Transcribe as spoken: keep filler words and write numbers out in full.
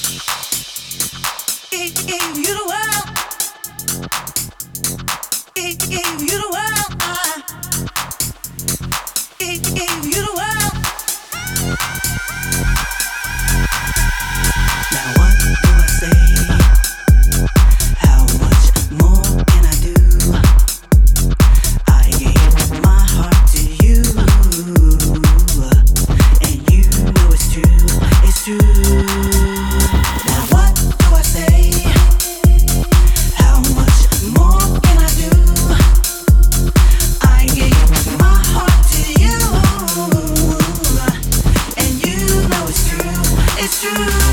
Gave you the world. Gave you the world. I gave you the world. Now what do I say? How much more can I do? I gave my heart to you, and you know it's true, it's true. Now what do I say? How much more can I do? I gave my heart to you, and you know it's true, it's true.